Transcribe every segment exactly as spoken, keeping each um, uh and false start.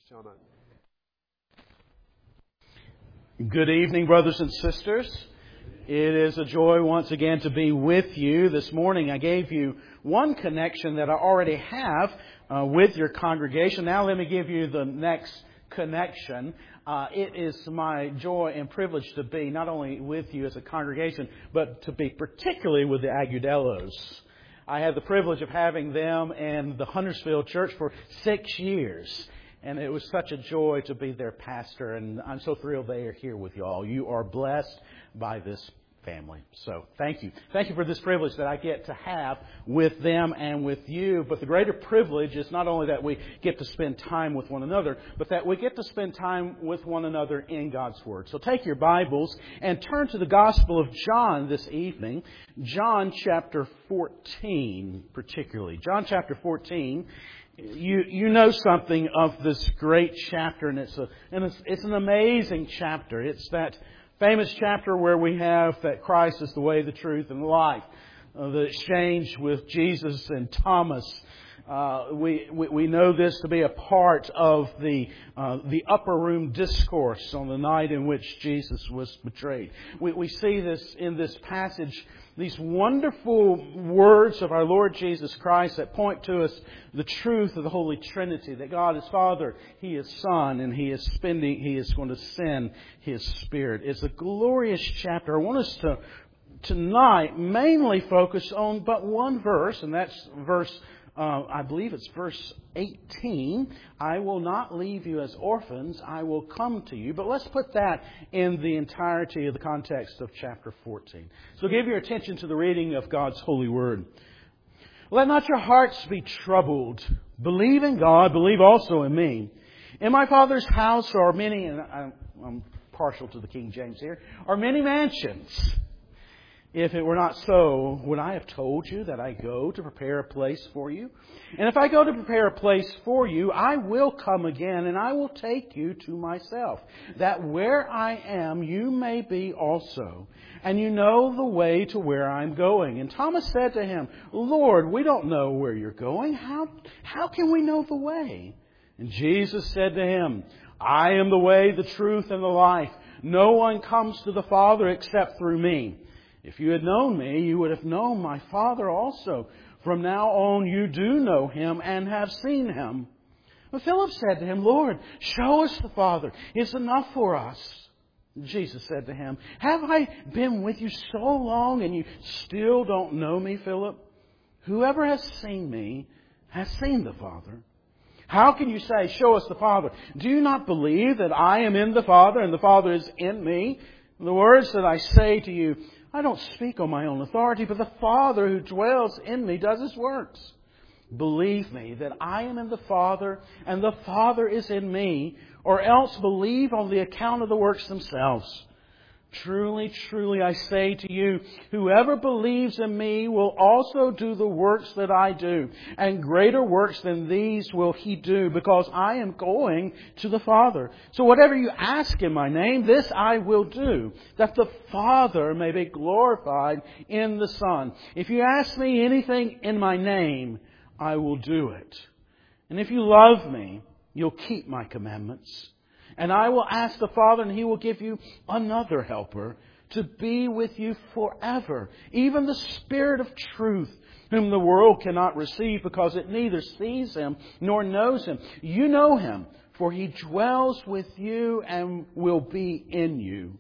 Shall not. Good evening, brothers and sisters. It is a joy once again to be with you. This morning I gave you one connection that I already have uh, with your congregation. Now let me give you the next connection. Uh, it is my joy and privilege to be not only with you as a congregation, but to be particularly with the Agudelos. I had the privilege of having them in the Huntersville Church for six years. And it was such a joy to be their pastor, and I'm so thrilled they are here with you all. You are blessed by this family. So thank you. Thank you for this privilege that I get to have with them and with you. But the greater privilege is not only that we get to spend time with one another, but that we get to spend time with one another in God's Word. So take your Bibles and turn to the Gospel of John this evening. John chapter fourteen particularly. John chapter fourteen. You you know something of this great chapter, and it's a and it's, it's an amazing chapter. It's that famous chapter where we have that Christ is the way, the truth, and the life. Uh, the exchange with Jesus and Thomas. Uh, we, we we know this to be a part of the uh, the upper room discourse on the night in which Jesus was betrayed. We we see this in this passage. These wonderful words of our Lord Jesus Christ that point to us the truth of the Holy Trinity, that God is Father, He is Son, and He is spending, He is going to send His Spirit. It's a glorious chapter. I want us to tonight mainly focus on but one verse, and that's verse Uh, I believe it's verse eighteen. I will not leave you as orphans. I will come to you. But let's put that in the entirety of the context of chapter fourteen. So give your attention to the reading of God's holy word. Let not your hearts be troubled. Believe in God. Believe also in me. In my Father's house are many, and I'm, I'm partial to the King James here, are many mansions. If it were not so, would I have told you that I go to prepare a place for you? And if I go to prepare a place for you, I will come again and I will take you to myself, that where I am, you may be also. And you know the way to where I'm going. And Thomas said to him, Lord, we don't know where you're going. How, how can we know the way? And Jesus said to him, I am the way, the truth, and the life. No one comes to the Father except through me. If you had known me, you would have known my Father also. From now on you do know Him and have seen Him. But Philip said to him, Lord, show us the Father. It's enough for us. Jesus said to him, have I been with you so long and you still don't know me, Philip? Whoever has seen me has seen the Father. How can you say, show us the Father? Do you not believe that I am in the Father and the Father is in me? The words that I say to you, I don't speak on my own authority, but the Father who dwells in me does His works. Believe me that I am in the Father and the Father is in me, or else believe on the account of the works themselves. Truly, truly, I say to you, whoever believes in me will also do the works that I do, and greater works than these will he do, because I am going to the Father. So whatever you ask in my name, this I will do, that the Father may be glorified in the Son. If you ask me anything in my name, I will do it. And if you love me, you'll keep my commandments. And I will ask the Father, and He will give you another helper to be with you forever. Even the Spirit of truth, whom the world cannot receive because it neither sees Him nor knows Him. You know Him, for He dwells with you and will be in you.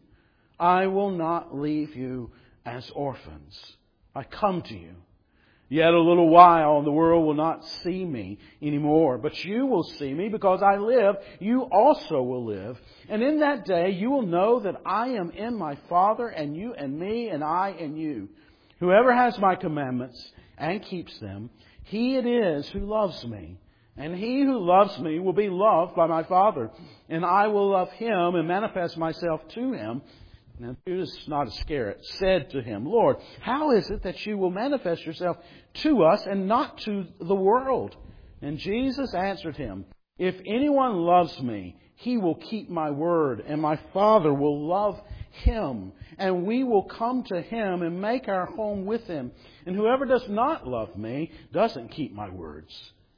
I will not leave you as orphans. I come to you. Yet a little while, and the world will not see me anymore. But you will see me, because I live, you also will live. And in that day you will know that I am in my Father, and you and me, and I in you. Whoever has my commandments and keeps them, he it is who loves me. And he who loves me will be loved by my Father. And I will love him and manifest myself to him. Now Judas, not Iscariot, said to him, Lord, how is it that you will manifest yourself to us and not to the world? And Jesus answered him, if anyone loves me, he will keep my word, and my Father will love him, and we will come to him and make our home with him. And whoever does not love me doesn't keep my words.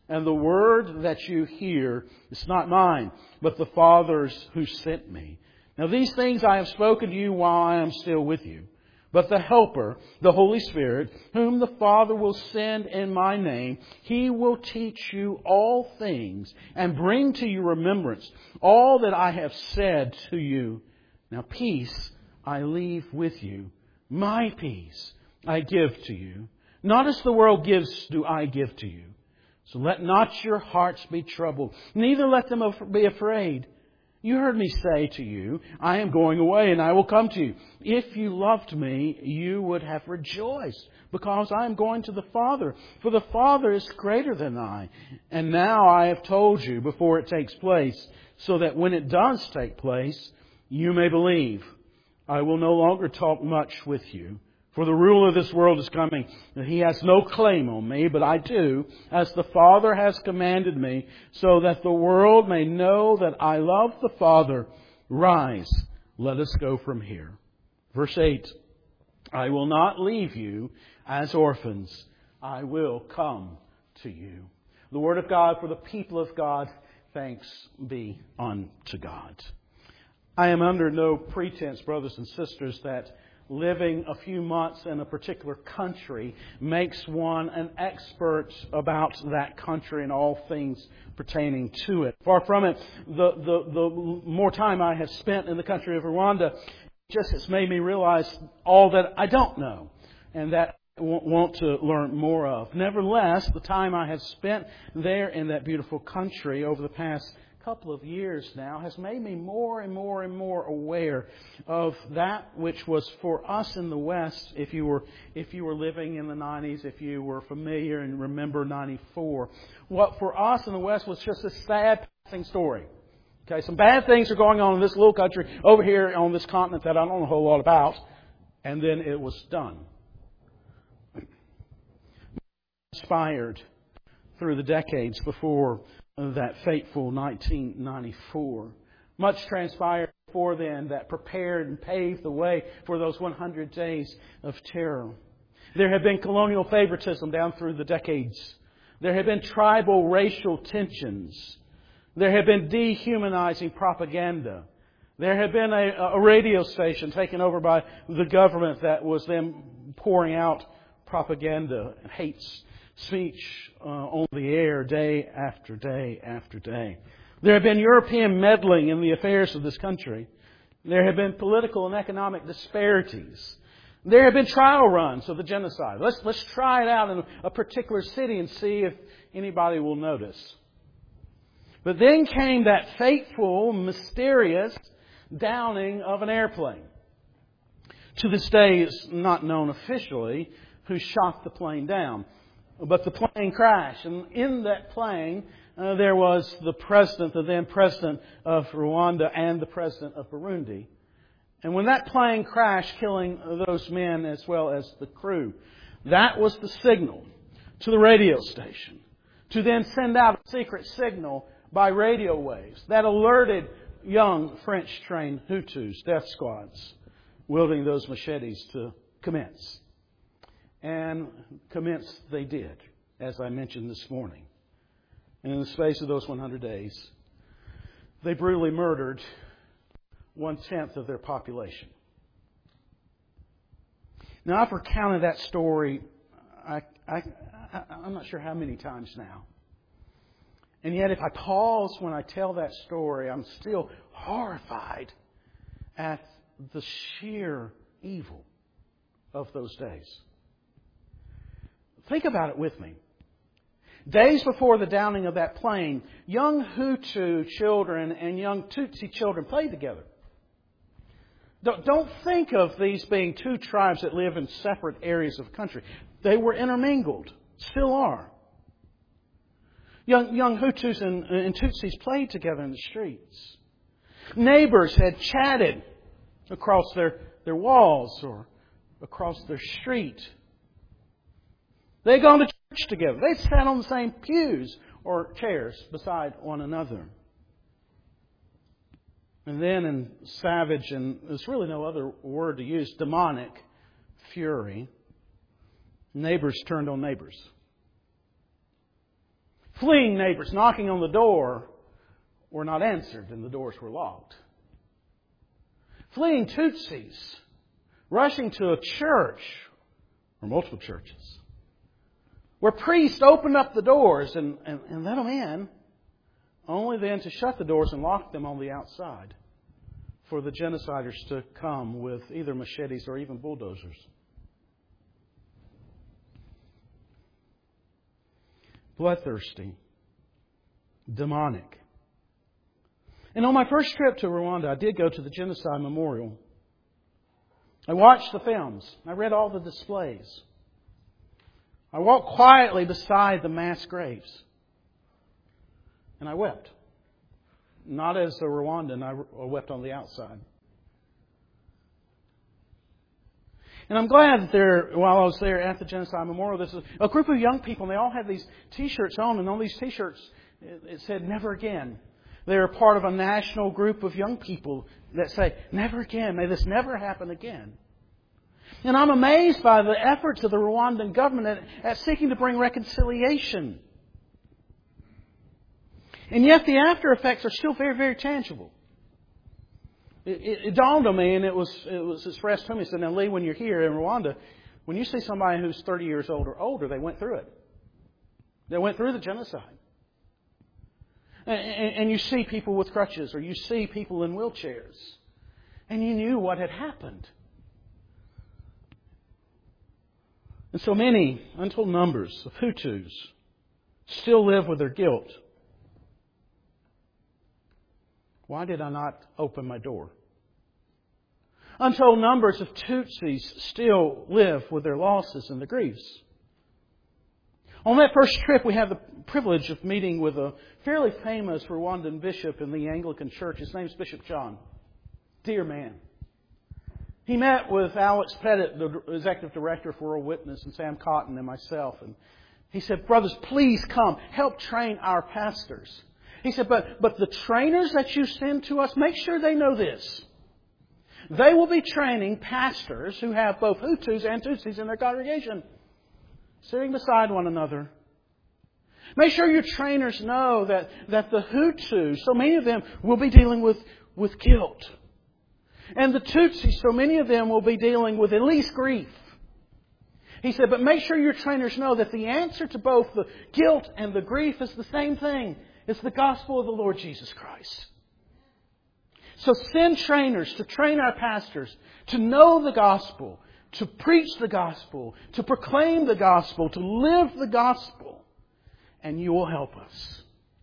And the word that you hear is not mine, but the Father's who sent me. Now these things I have spoken to you while I am still with you. But the Helper, the Holy Spirit, whom the Father will send in my name, He will teach you all things and bring to your remembrance all that I have said to you. Now peace I leave with you. My peace I give to you. Not as the world gives do I give to you. So let not your hearts be troubled, neither let them be afraid. You heard me say to you, I am going away and I will come to you. If you loved me, you would have rejoiced, because I am going to the Father, for the Father is greater than I. And now I have told you before it takes place, so that when it does take place, you may believe. I will no longer talk much with you, for the ruler of this world is coming. He has no claim on me, but I do, as the Father has commanded me, so that the world may know that I love the Father. Rise, let us go from here. Verse eight, I will not leave you as orphans. I will come to you. The Word of God for the people of God. Thanks be unto God. I am under no pretense, brothers and sisters, that living a few months in a particular country makes one an expert about that country and all things pertaining to it. Far from it. The, the, the more time I have spent in the country of Rwanda just has made me realize all that I don't know and that I want to learn more of. Nevertheless, the time I have spent there in that beautiful country over the past couple of years now has made me more and more and more aware of that which was for us in the West. If you were if you were living in the nineties, if you were familiar and remember ninety-four, what for us in the West was just a sad passing story. Okay, some bad things are going on in this little country over here on this continent that I don't know a whole lot about, and then it was done. Inspired through the decades before that fateful nineteen ninety-four. Much transpired before then that prepared and paved the way for those one hundred days of terror. There have been colonial favoritism down through the decades. There have been tribal racial tensions. There have been dehumanizing propaganda. There had been a, a radio station taken over by the government that was then pouring out propaganda and hate speech uh, on the air day after day after day. There have been European meddling in the affairs of this country. There have been political and economic disparities. There have been trial runs of the genocide. Let's, let's try it out in a particular city and see if anybody will notice. But then came that fateful, mysterious downing of an airplane. To this day, it's not known officially who shot the plane down. But the plane crashed. And in that plane, uh, there was the president, the then president of Rwanda, and the president of Burundi. And when that plane crashed, killing those men as well as the crew, that was the signal to the radio station to then send out a secret signal by radio waves that alerted young French-trained Hutus, death squads, wielding those machetes to commence. And commence they did, as I mentioned this morning. And in the space of those one hundred days, they brutally murdered one-tenth of their population. Now, I've recounted that story, I, I, I, I'm not sure how many times now. And yet, if I pause when I tell that story, I'm still horrified at the sheer evil of those days. Think about it with me. Days before the downing of that plane, young Hutu children and young Tutsi children played together. Don't think of these being two tribes that live in separate areas of the country. They were intermingled, still are. Young, young Hutus and, and Tutsis played together in the streets. Neighbors had chatted across their, their walls or across their street. They'd gone to church together. They sat on the same pews or chairs beside one another. And then in savage, and there's really no other word to use, demonic fury, neighbors turned on neighbors. Fleeing neighbors knocking on the door were not answered and the doors were locked. Fleeing Tutsis rushing to a church, or multiple churches, where priests opened up the doors and, and, and let them in, only then to shut the doors and lock them on the outside for the genociders to come with either machetes or even bulldozers. Bloodthirsty, demonic. And on my first trip to Rwanda, I did go to the Genocide Memorial. I watched the films. I read all the displays. I walked quietly beside the mass graves. And I wept. Not as a Rwandan, I wept on the outside. And I'm glad that there, while I was there at the Genocide Memorial, this is a group of young people, and they all had these T-shirts on, and on these T-shirts it said, "Never again." They're part of a national group of young people that say, "Never again. May this never happen again." And I'm amazed by the efforts of the Rwandan government at, at seeking to bring reconciliation. And yet the after effects are still very, very tangible. It, it, it dawned on me, and it was it was expressed to me. It said, "Now, Lee, when you're here in Rwanda, when you see somebody who's thirty years old or older, they went through it. They went through the genocide. And, and, and you see people with crutches, or you see people in wheelchairs, and you knew what had happened." And so many, untold numbers of Hutus still live with their guilt. Why did I not open my door? Untold numbers of Tutsis still live with their losses and their griefs. On that first trip, we had the privilege of meeting with a fairly famous Rwandan bishop in the Anglican Church. His name is Bishop John. Dear man. He met with Alex Pettit, the executive director for World Witness, and Sam Cotton and myself. And he said, "Brothers, please come. Help train our pastors." He said, but, but the trainers that you send to us, make sure they know this. They will be training pastors who have both Hutus and Tutsis in their congregation, sitting beside one another. Make sure your trainers know that, that the Hutus, so many of them, will be dealing with, with guilt. And the Tutsis, so many of them will be dealing with at least grief. He said, but make sure your trainers know that the answer to both the guilt and the grief is the same thing. It's the gospel of the Lord Jesus Christ. So send trainers to train our pastors to know the gospel, to preach the gospel, to proclaim the gospel, to live the gospel, and you will help us.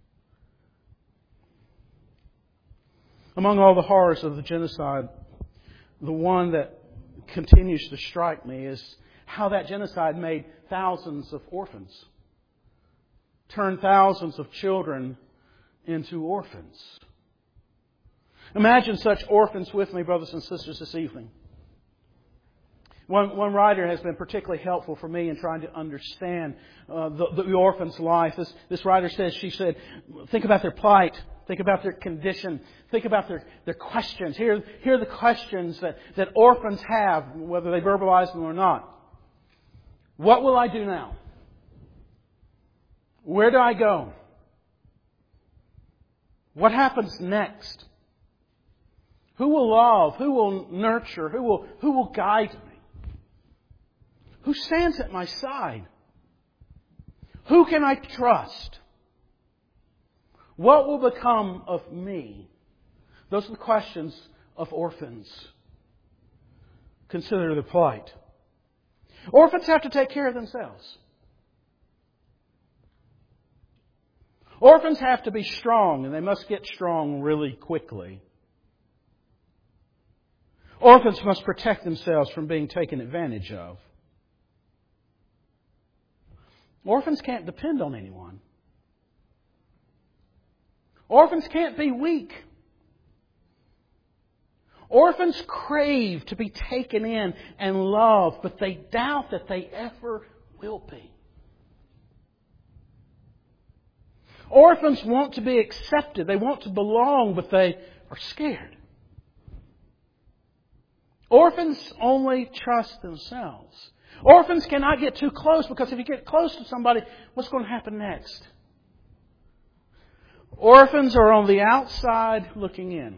Among all the horrors of the genocide, the one that continues to strike me is how that genocide made thousands of orphans, turned thousands of children into orphans. Imagine such orphans with me, brothers and sisters, this evening. One, one writer has been particularly helpful for me in trying to understand uh, the, the orphan's life. This, this writer says, she said, think about their plight. Think about their condition. Think about their, their questions. Here, here are the questions that, that orphans have, whether they verbalize them or not. What will I do now? Where do I go? What happens next? Who will love? Who will nurture? Who will, who will guide me? Who stands at my side? Who can I trust? What will become of me? Those are the questions of orphans. Consider the plight. Orphans have to take care of themselves. Orphans have to be strong, and they must get strong really quickly. Orphans must protect themselves from being taken advantage of. Orphans can't depend on anyone. Orphans can't be weak. Orphans crave to be taken in and loved, but they doubt that they ever will be. Orphans want to be accepted. They want to belong, but they are scared. Orphans only trust themselves. Orphans cannot get too close, because if you get close to somebody, what's going to happen next? Orphans are on the outside looking in.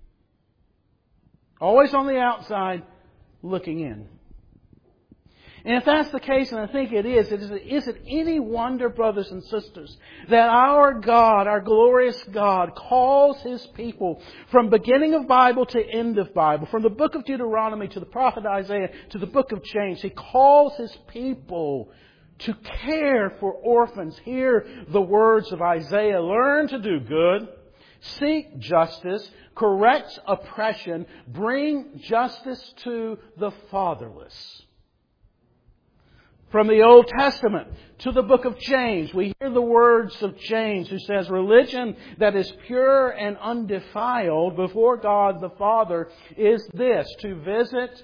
Always on the outside looking in. And if that's the case, and I think it is, it is it any wonder, brothers and sisters, that our God, our glorious God, calls His people from beginning of Bible to end of Bible, from the book of Deuteronomy to the prophet Isaiah to the book of James. He calls His people to care for orphans. Hear the words of Isaiah. Learn to do good. Seek justice. Correct oppression. Bring justice to the fatherless. From the Old Testament to the book of James, we hear the words of James who says, religion that is pure and undefiled before God the Father is this, to visit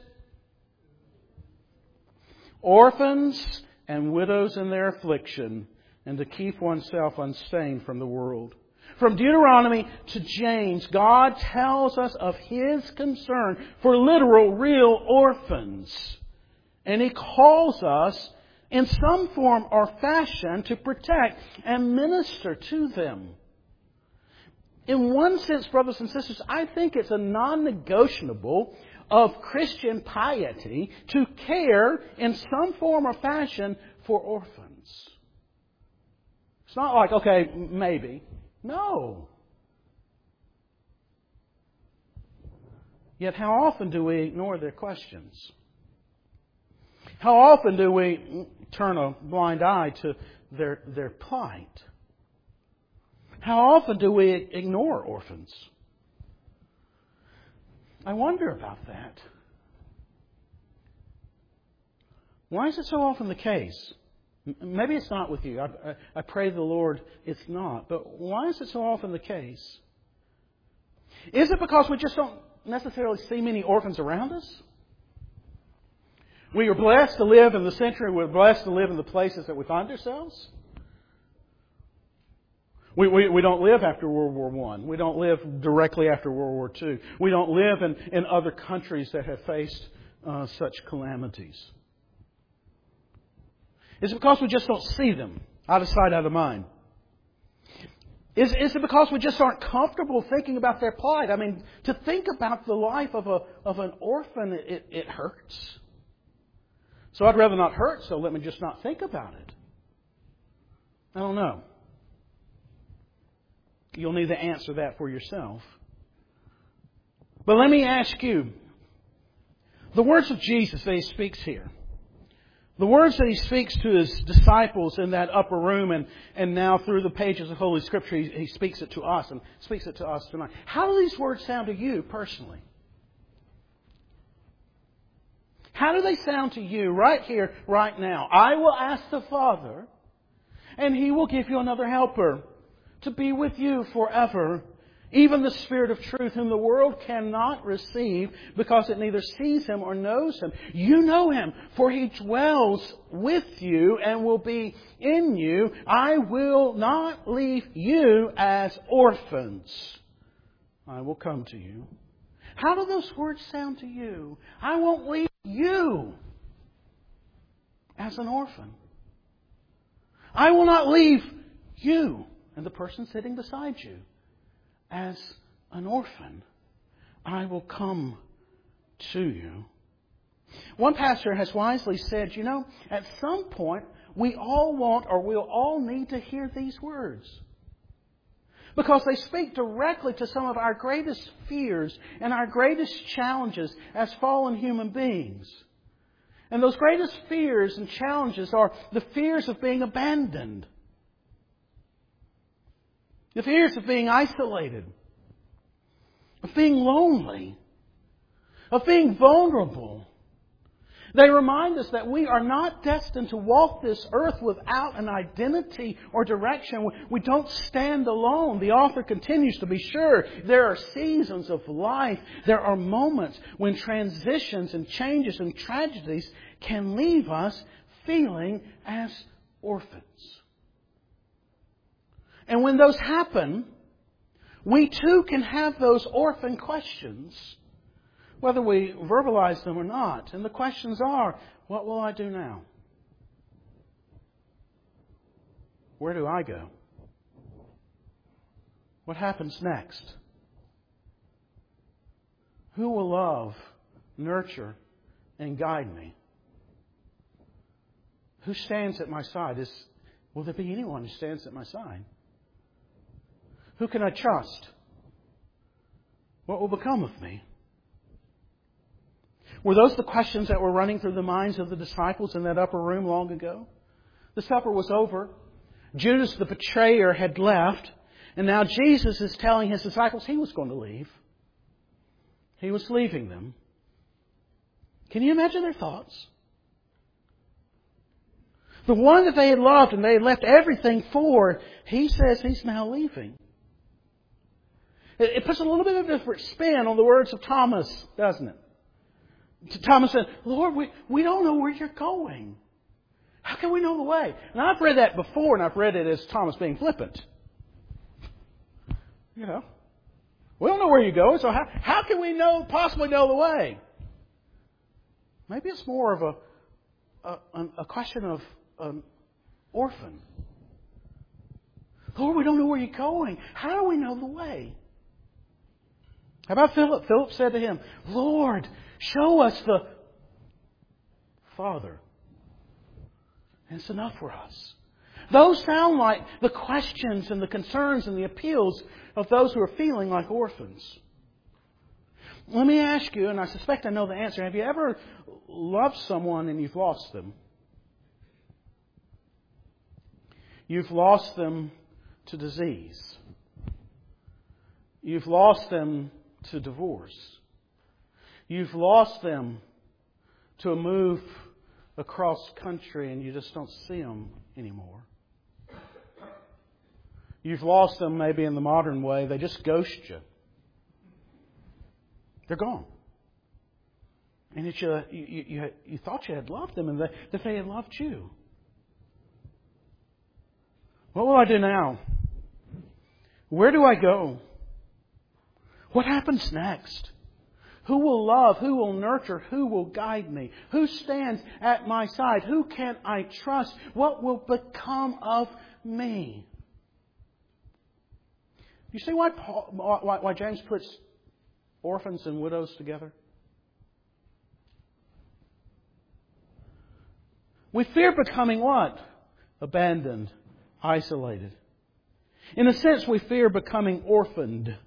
orphans and widows in their affliction and to keep oneself unstained from the world. From Deuteronomy to James, God tells us of His concern for literal, real orphans. And He calls us in some form or fashion to protect and minister to them. In one sense, brothers and sisters, I think it's a non-negotiable of Christian piety to care in some form or fashion for orphans. It's not like, okay, maybe. No. Yet how often do we ignore their questions? How often do we turn a blind eye to their, their plight? How often do we ignore orphans? I wonder about that. Why is it so often the case? Maybe it's not with you. I, I, I pray the Lord it's not. But why is it so often the case? Is it because we just don't necessarily see many orphans around us? We are blessed to live in the century. We're blessed to live in the places that we find ourselves. We, we, we don't live after World War One. We don't live directly after World War Two. We don't live in, in other countries that have faced uh, such calamities. Is it because we just don't see them? Out of sight, out of mind. Is, is it because we just aren't comfortable thinking about their plight? I mean, to think about the life of a of an orphan, it, it hurts. So I'd rather not hurt, so let me just not think about it. I don't know. You'll need to answer that for yourself. But let me ask you, the words of Jesus that He speaks here, the words that He speaks to His disciples in that upper room and, and now through the pages of Holy Scripture, He, he speaks it to us and speaks it to us tonight. How do these words sound to you personally? How do they sound to you right here, right now? I will ask the Father, and He will give you another helper to be with you forever, even the Spirit of truth, whom the world cannot receive because it neither sees Him or knows Him. You know Him, for He dwells with you and will be in you. I will not leave you as orphans. I will come to you. How do those words sound to you? I won't leave you as an orphan. I will not leave you and the person sitting beside you as an orphan. I will come to you. One pastor has wisely said, you know, at some point we all want or we'll all need to hear these words. Because they speak directly to some of our greatest fears and our greatest challenges as fallen human beings. And those greatest fears and challenges are the fears of being abandoned. The fears of being isolated. Of being lonely. Of being vulnerable. They remind us that we are not destined to walk this earth without an identity or direction. We don't stand alone. The author continues to be sure there are seasons of life. There are moments when transitions and changes and tragedies can leave us feeling as orphans. And when those happen, we too can have those orphan questions, whether we verbalize them or not. And the questions are, what will I do now? Where do I go? What happens next? Who will love, nurture, and guide me? Who stands at my side? Is, will there be anyone who stands at my side? Who can I trust? What will become of me? Were those the questions that were running through the minds of the disciples in that upper room long ago? The supper was over. Judas the betrayer had left. And now Jesus is telling His disciples He was going to leave. He was leaving them. Can you imagine their thoughts? The one that they had loved and they had left everything for, He says He's now leaving. It puts a little bit of a different spin on the words of Thomas, doesn't it? Thomas said, Lord, we, we don't know where you're going. How can we know the way? And I've read that before, and I've read it as Thomas being flippant. You know, we don't know where you're going, so how, how can we know possibly know the way? Maybe it's more of a a, a question of an orphan. Lord, we don't know where you're going. How do we know the way? How about Philip? Philip said to Him, Lord, show us the Father. And it's enough for us. Those sound like the questions and the concerns and the appeals of those who are feeling like orphans. Let me ask you, and I suspect I know the answer. Have you ever loved someone and you've lost them? You've lost them to disease. You've lost them to divorce. You've lost them to a move across country and you just don't see them anymore. You've lost them maybe in the modern way. They just ghost you. They're gone. And it's, uh, you, you, you, you thought you had loved them and they, that they had loved you. What will I do now? Where do I go? What happens next? Who will love? Who will nurture? Who will guide me? Who stands at my side? Who can I trust? What will become of me? You see why, Paul, why, why James puts orphans and widows together? We fear becoming what? Abandoned, isolated. In a sense, we fear becoming orphaned.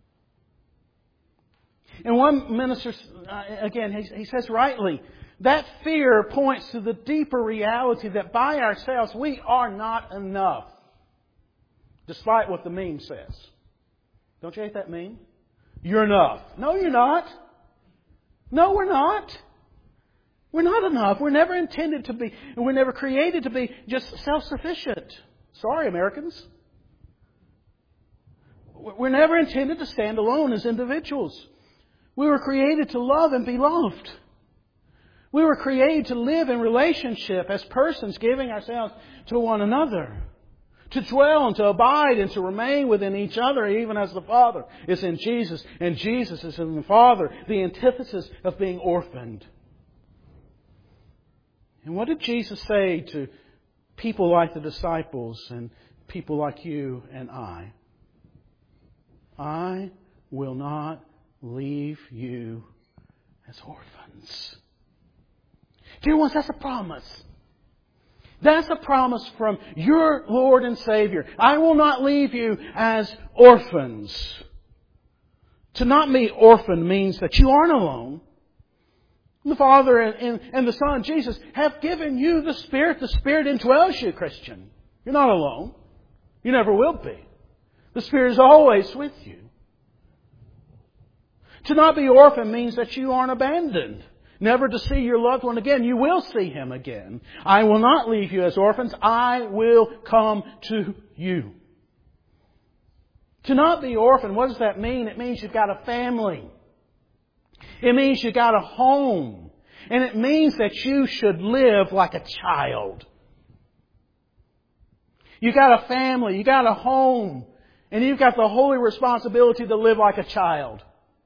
And one minister, uh, again, he, he says rightly, that fear points to the deeper reality that by ourselves we are not enough. Despite what the meme says. Don't you hate that meme? You're enough. No, you're not. No, we're not. We're not enough. We're never intended to be, and we're never created to be just self-sufficient. Sorry, Americans. We're never intended to stand alone as individuals. We were created to love and be loved. We were created to live in relationship as persons, giving ourselves to one another. To dwell and to abide and to remain within each other, even as the Father is in Jesus and Jesus is in the Father. The antithesis of being orphaned. And what did Jesus say to people like the disciples and people like you and I? I will not leave you as orphans. Dear ones, that's a promise. That's a promise from your Lord and Savior. I will not leave you as orphans. To not be orphaned means that you aren't alone. The Father and, and, and the Son, Jesus, have given you the Spirit. The Spirit indwells you, Christian. You're not alone. You never will be. The Spirit is always with you. To not be orphaned means that you aren't abandoned. Never to see your loved one again. You will see him again. I will not leave you as orphans. I will come to you. To not be orphaned, what does that mean? It means you've got a family. It means you've got a home. And it means that you should live like a child. You've got a family. You've got a home. And you've got the holy responsibility to live like a child.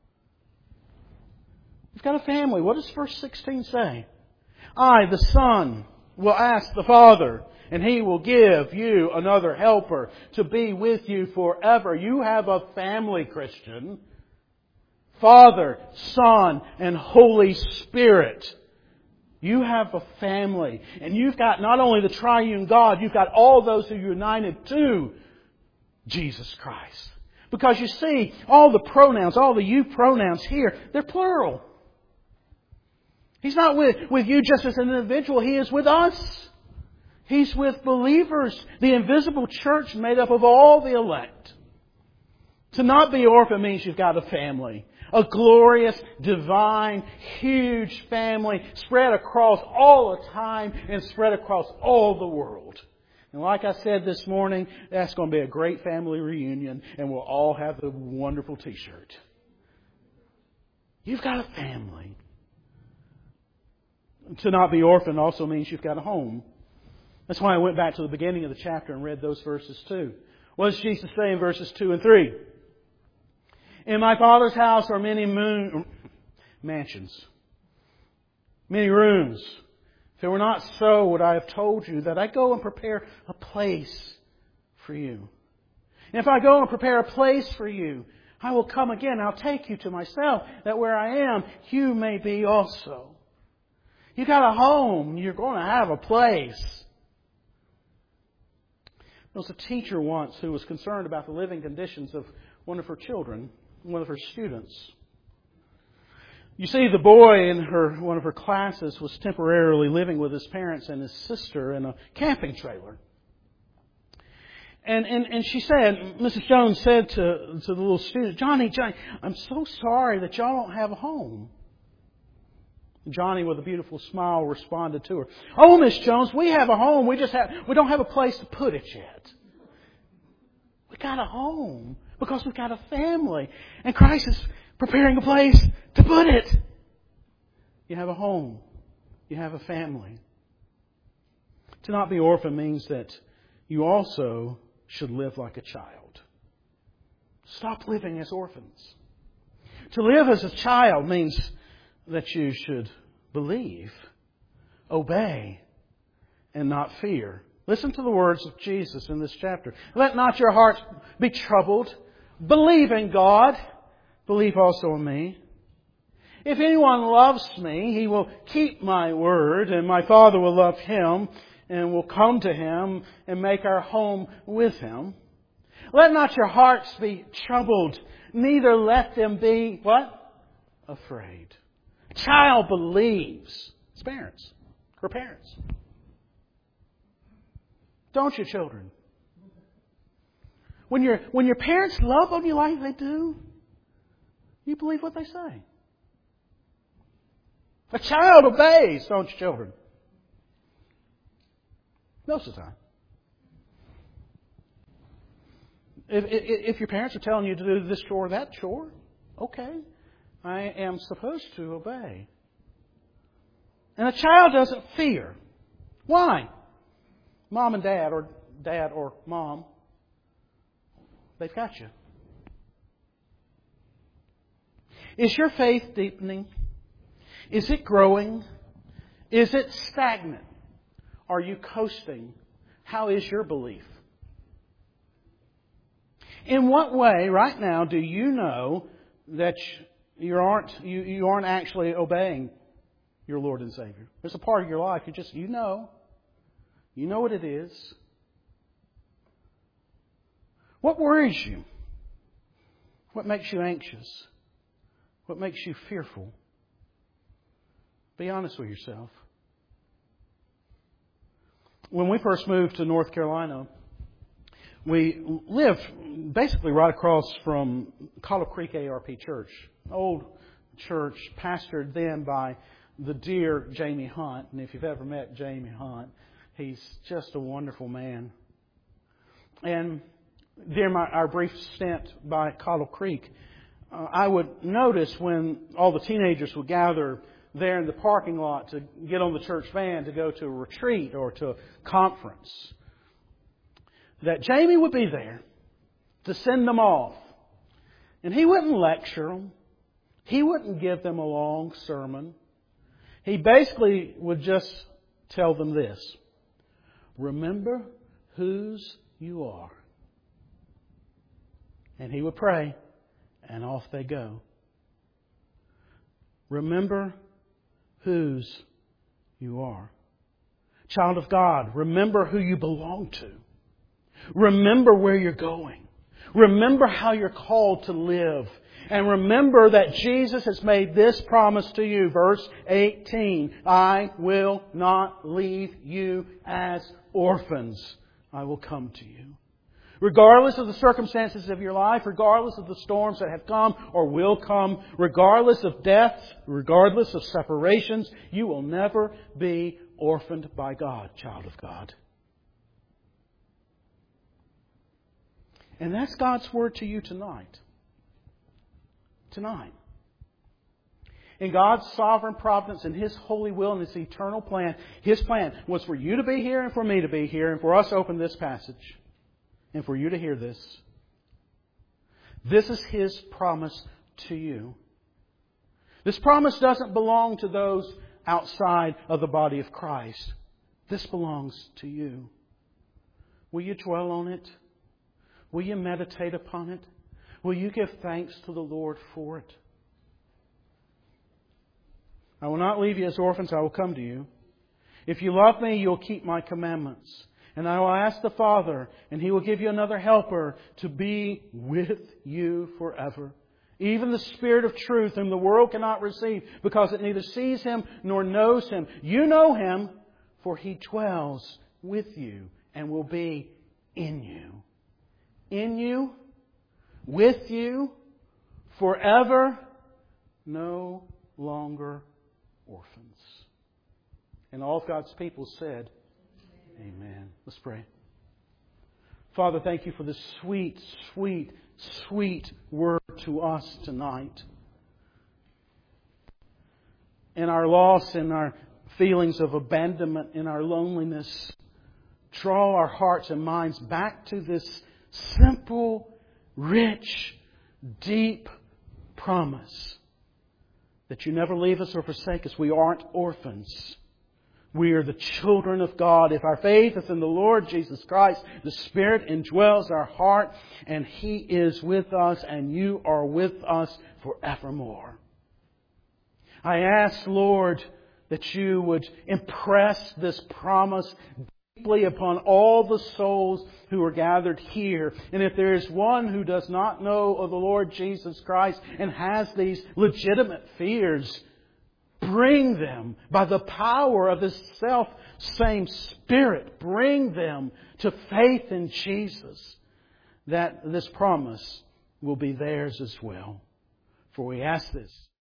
You've got a family. What does verse sixteen say? I, the Son, will ask the Father, And He will give you another helper to be with you forever. You have a family, Christian. Father, Son, and Holy Spirit. You have a family. And you've got not only the triune God, you've got all those who are united to Jesus Christ. Because you see, all the pronouns, all the you pronouns here, they're plural. He's not with, with you just as an individual. He is with us. He's with believers. The invisible church made up of all the elect. To not be orphan means you've got a family. A glorious, divine, huge family spread across all of time and spread across all the world. And like I said this morning, that's going to be a great family reunion and we'll all have the wonderful t-shirt. You've got a family. To not be orphaned also means you've got a home. That's why I went back to the beginning of the chapter and read those verses too. What does Jesus say in verses two and three? In my Father's house are many moon, mansions, many rooms. If it were not so, would I have told you that I go and prepare a place for you? And if I go and prepare a place for you, I will come again. I'll take you to myself, that where I am, you may be also. You got a home. You're going to have a place. There was a teacher once who was concerned about the living conditions of one of her children, one of her students. You see, the boy in her one of her classes was temporarily living with his parents and his sister in a camping trailer. And and, and she said, Missus Jones said to, to the little student, Johnny, Johnny, I'm so sorry that y'all don't have a home. Johnny, with a beautiful smile, responded to her, Oh, Miss Jones, we have a home. We just have we don't have a place to put it yet. We got a home because we've got a family, and Christ is preparing a place to put it. You have a home. You have a family. To not be orphan means that you also should live like a child. Stop living as orphans. To live as a child means that you should believe, obey, and not fear. Listen to the words of Jesus in this chapter. Let not your hearts be troubled. Believe in God. Believe also in me. If anyone loves me, he will keep my word, and my Father will love him, and will come to him and make our home with him. Let not your hearts be troubled, neither let them be, what? Afraid. A child believes his parents, her parents. Don't you, children? When your when your parents love on you like they do, you believe what they say. A child obeys, don't you, children? Most of the time. If, if, if your parents are telling you to do this chore or that chore, okay, I am supposed to obey. And a child doesn't fear. Why? Mom and dad, or dad or mom, they've got you. Is your faith deepening? Is it growing? Is it stagnant? Are you coasting? How is your belief? In what way, right now, do you know that you aren't you, you aren't actually obeying your Lord and Savior? There's a part of your life you just you know. You know what it is. What worries you? What makes you anxious? What makes you fearful? Be honest with yourself. When we first moved to North Carolina, we lived basically right across from Cottle Creek A R P Church. Old church pastored then by the dear Jamie Hunt. And if you've ever met Jamie Hunt, he's just a wonderful man. And during my, our brief stint by Cottle Creek, uh, I would notice when all the teenagers would gather there in the parking lot to get on the church van to go to a retreat or to a conference, that Jamie would be there to send them off. And he wouldn't lecture them. He wouldn't give them a long sermon. He basically would just tell them this. remember whose you are. And he would pray, and off they go. Remember whose you are. Child of God, remember who you belong to. Remember where you're going. Remember how you're called to live. And remember that Jesus has made this promise to you. Verse eighteen, I will not leave you as orphans. I will come to you. Regardless of the circumstances of your life, regardless of the storms that have come or will come, regardless of death, regardless of separations, you will never be orphaned by God, child of God. And that's God's word to you tonight. Tonight. In God's sovereign providence and His holy will and His eternal plan, His plan was for you to be here and for me to be here and for us to open this passage and for you to hear this. This is His promise to you. This promise doesn't belong to those outside of the body of Christ. This belongs to you. Will you dwell on it? Will you meditate upon it? Will you give thanks to the Lord for it? I will not leave you as orphans. I will come to you. If you love me, you'll keep my commandments. And I will ask the Father, and He will give you another helper to be with you forever. Even the Spirit of truth, whom the world cannot receive, because it neither sees Him nor knows Him. You know Him, for He dwells with you and will be in you. In you, with you, forever, no longer orphans. And all of God's people said, Amen. Amen. Let's pray. Father, thank You for this sweet, sweet, sweet word to us tonight. In our loss, in our feelings of abandonment, in our loneliness, draw our hearts and minds back to this simple, rich, deep promise that You never leave us or forsake us. We aren't orphans. We are the children of God. If our faith is in the Lord Jesus Christ, the Spirit indwells our heart and He is with us and You are with us forevermore. I ask, Lord, that You would impress this promise deeply upon all the souls who are gathered here. And if there is one who does not know of the Lord Jesus Christ and has these legitimate fears, bring them by the power of His self-same Spirit. Bring them to faith in Jesus, that this promise will be theirs as well. For we ask this